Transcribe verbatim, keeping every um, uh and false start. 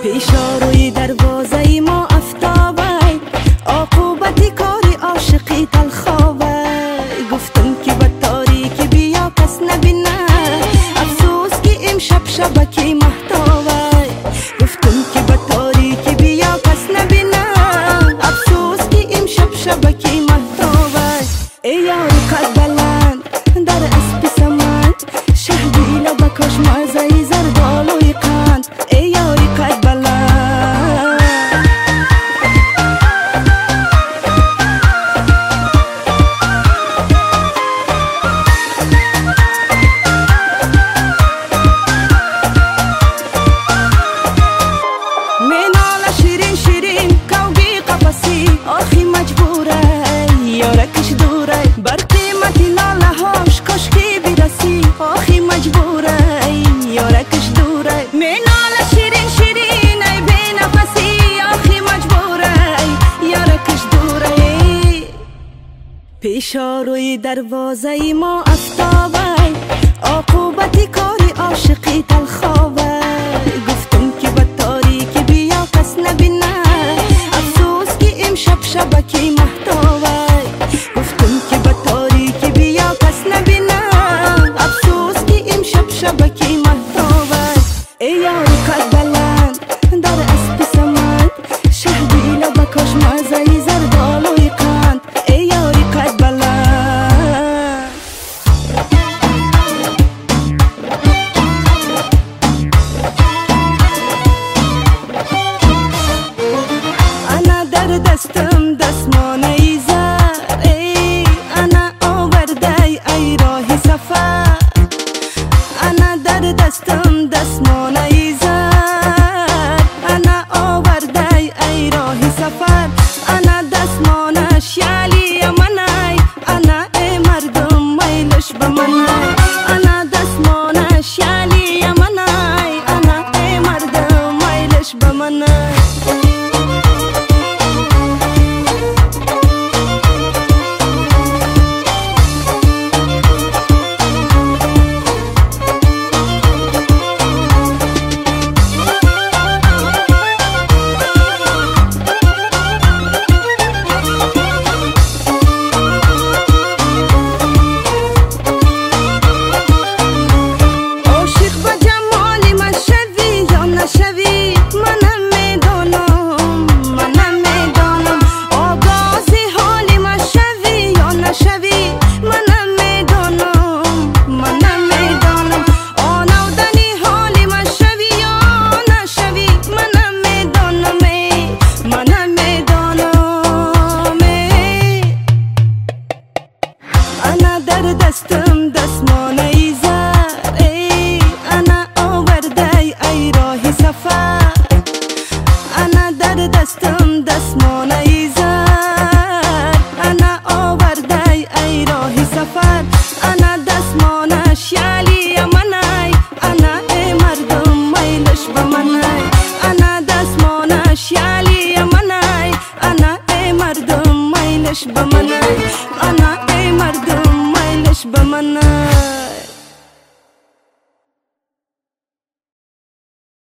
پیشاروی دروازه ما افتابای عاقبتی کاری عاشقی تلخوای گفتم که به تاریکی بیا کس نبینه افسوس که امشب شبکی محتوای گفتم که به تاریکی بیا کس نبینه افسوس که امشب شبکی محتوای ای یاری قد بلند در اسب سمند شهدی لبکاش مزهی زردالوی قند ای یاری قد بلند مینال شیرین شیرین کوگی قفصی آخی مجبوره یارکش دوره بر قیمتی ناله هاش کاشکی بیرسی آخی مجبوره یارکش دوره مینال شیرین شیرین ای بی نفسی آخی مجبوره یارکش دوره پیشاروی دروازه ما افتابای عاقبتی کاری عاشقی تلخوای گفتم که به تاریکی بیا کس نبینه افسوس که امشب شبکی محتوای گفتم که به تاریکی بیا کس نبینه افسوس که امشب شبکی محتوای ای یاری قد بلند در اسب سمند شهدی لبکاش مزهی زردالوی قند ای یاری قد بلند انا در دستم دستمانه ای زر ای انا آورده ای راه سفر انا در دستم دستمانه ای زر انا آورده ای راه سفر انا دستمانش یالی منای انا ای مردم میلش به منای انا دستمانش یالی منای انا ای مردم میلش به منای انا در دستم دستمانه ای زر ای انا آورده ای راه سفر انا در دستم دستمانه ای زر انا آورده ای راه سفر انا دستمانش یالی منای انا ای مردم میلش به منای انا دستمانش یالی منای انا ای مردم میلش به